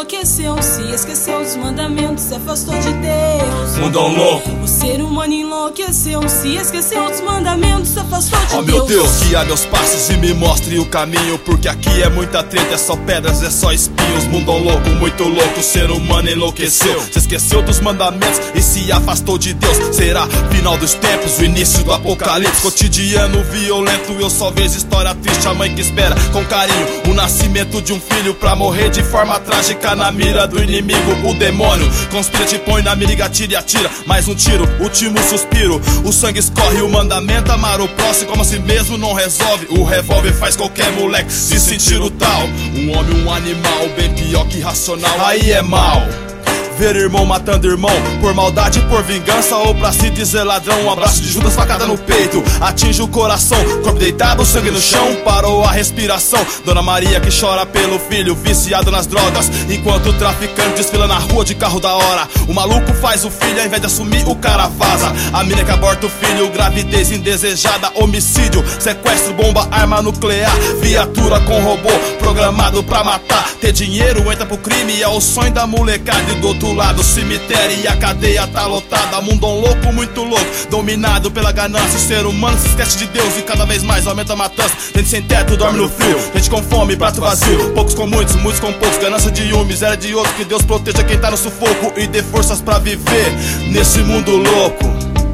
enlouqueceu, se esqueceu dos mandamentos, se afastou de Deus. Mundão louco. O ser humano enlouqueceu, se esqueceu dos mandamentos, se afastou de Deus. Oh meu Deus, guia meus passos e me mostre o caminho, porque aqui é muita treta, é só pedras, é só espinhos. Mundão louco, muito louco, o ser humano enlouqueceu, se esqueceu dos mandamentos e se afastou de Deus. Será final dos tempos, o início do apocalipse. Cotidiano violento, eu só vejo história triste. A mãe que espera com carinho o nascimento de um filho pra morrer de forma trágica na mira do inimigo. O demônio conspira, te põe na mira e atira e atira. Mais um tiro, último suspiro. O sangue escorre, o mandamento amar o próximo como a si mesmo não resolve. O revólver faz qualquer moleque se sentir o tal. Um homem, um animal, bem pior que racional. Aí é mal ver irmão matando irmão, por maldade, por vingança ou pra se dizer ladrão. Um abraço de Judas, facada no peito, atinge o coração. Corpo deitado, sangue no chão, parou a respiração. Dona Maria que chora pelo filho, viciado nas drogas, enquanto o traficante desfila na rua de carro da hora. O maluco faz o filho, ao invés de assumir, o cara vaza. A mina que aborta o filho, gravidez indesejada, homicídio, sequestro, bomba, arma nuclear, viatura com robô, programado pra matar. Ter dinheiro entra pro crime, é o sonho da molecada. E do outro lado o cemitério e a cadeia tá lotada. Mundão louco, muito louco, dominado pela ganância. O ser humano se esquece de Deus e cada vez mais aumenta a matança. Gente sem teto dorme no frio, gente com fome, prato vazio. Poucos com muitos, muitos com poucos, ganância de um, miséria de outro. Que Deus proteja quem tá no sufoco e dê forças pra viver nesse mundo louco.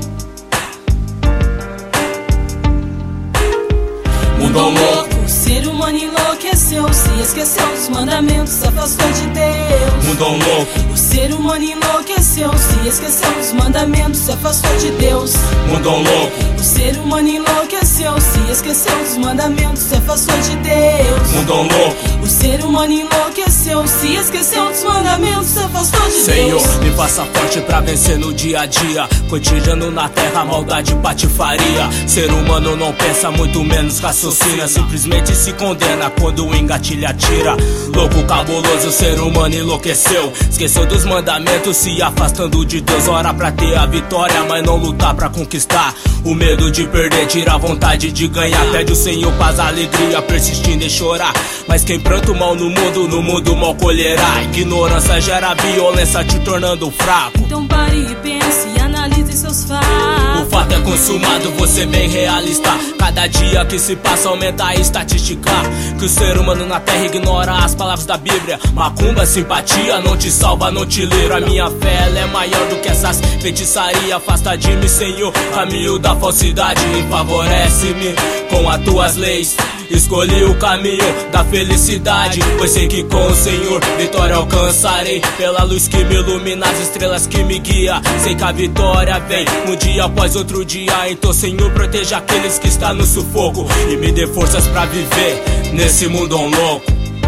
Mundão louco. O ser humano enlouqueceu, se esqueceu dos mandamentos, se afastou de Deus. Mundão louco. O ser humano enlouqueceu, se esqueceu dos mandamentos, se afastou de Deus. Mundão louco. O ser humano enlouqueceu, se esqueceu dos mandamentos, se afastou de Deus. Mundão louco. O ser humano enlouqueceu, se esqueceu dos mandamentos, se afastou de Deus. Senhor, me faça forte pra vencer no dia a dia. Cotidiano na terra, maldade, patifaria. Ser humano não pensa, muito menos raciocina. Simplesmente se condena quando o engatilha atira. Louco, cabuloso, o ser humano enlouqueceu. Esqueceu dos mandamentos, se afastando de Deus. Ora pra ter a vitória, mas não lutar pra conquistar. O medo de perder tira a vontade de ganhar. Pede o Senhor paz, alegria, persistindo em chorar. Mas quem planta o mal no mundo mal colherá. Ignorância gera violência, te tornando fraco. Então pare e pense e analise seus fatos. O fato é consumado, você bem realista. Cada dia que se passa aumenta a estatística. Que o ser humano na terra ignora as palavras da Bíblia. Macumba, simpatia, não te salva, não te livra. A minha fé, ela é maior do que essas feitiçaria. Afasta de mim, Senhor, caminho da falsidade. E favorece-me com as tuas leis. Escolhi o caminho da felicidade, pois sei que com o Senhor vitória alcançarei. Pela luz que me ilumina, as estrelas que me guia. Sei que a vitória vem um dia após outro dia. Então Senhor, proteja aqueles que estão no sufoco e me dê forças pra viver nesse mundão louco.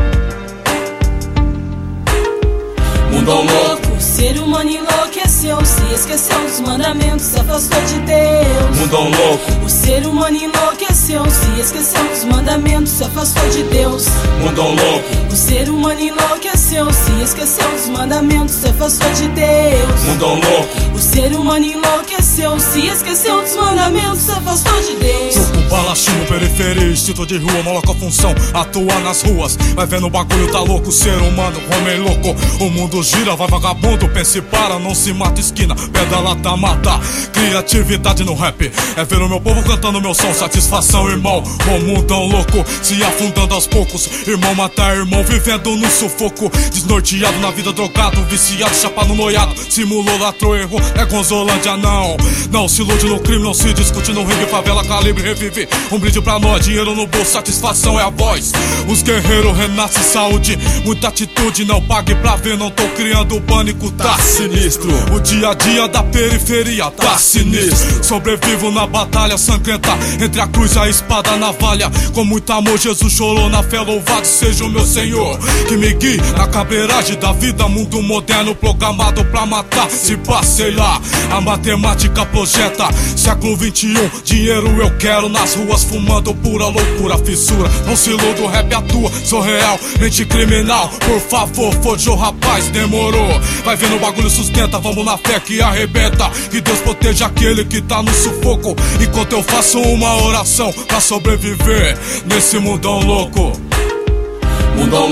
Mundão louco. O ser humano enlouqueceu, se esqueceu dos mandamentos, se afastou de Deus. Mundão louco. O ser humano enlouqueceu, se esqueceu dos mandamentos, se afastou de Deus. Mundão louco. O ser humano enlouqueceu, se esqueceu dos mandamentos, se afastou de Deus. Mundão louco. O ser humano enlouqueceu, se esqueceu dos mandamentos, se afastou de Deus. Truco, balachino, periferia, instinto de rua, maloca função, atua nas ruas. Vai vendo o bagulho, tá louco, ser humano, homem louco. O mundo gira, vai vagabundo, pense e para, não se mata esquina, pedala tá mata. Criatividade no rap, é ver o meu povo cantando meu som, satisfação, irmão. O mundão louco, se afundando aos poucos. Irmão mata irmão, vivendo no sufoco. Desnorteado na vida, drogado, viciado, chapa no noiado. Simulou, latrou, errou, é Gonzolândia não. Não se ilude no crime, não se discute no ringue. Favela, calibre, revive, um brinde pra nós. Dinheiro no bolso, satisfação é a voz. Os guerreiros renascem, saúde, muita atitude. Não pague pra ver, não tô criando pânico, tá sinistro. O dia a dia da periferia tá sinistro. Sobrevivo na batalha sangrenta, entre a cruz e a espada, a navalha. Com muito amor Jesus chorou na fé, louvado seja o meu Senhor, que me guie na cabreiragem da vida. Mundo moderno programado pra matar. Se passei lá, a matemática projeta século 21, dinheiro eu quero. Nas ruas fumando pura loucura, fissura. Não se iluda, o rap atua, sou real, mente criminal. Por favor, forjou rapaz, demorou. Vai vendo o bagulho sustenta, vamos na fé que arrebenta. Que Deus proteja aquele que tá no sufoco, enquanto eu faço uma oração pra sobreviver nesse mundão louco. Mundão louco.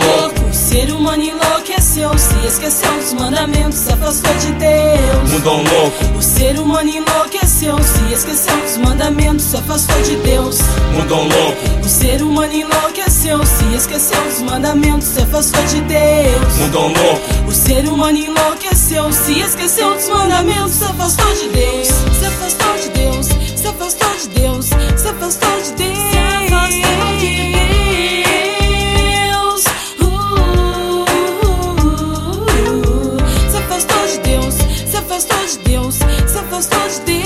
O ser humano enlouqueceu, se esqueceu dos mandamentos, se afastou de Deus. Mundão louco. O ser humano enlouqueceu, se esqueceu dos mandamentos, se afastou de Deus. Mundão louco. O ser humano enlouqueceu, se esqueceu dos mandamentos, se afastou de Deus. Mundão louco. O ser humano enlouqueceu, se esqueceu dos mandamentos, se afastou de Deus. Se afastou de Deus, se afastou de Deus, se afastou de Deus. Se afastou de Deus, se afastou de Deus, se afastou de Deus.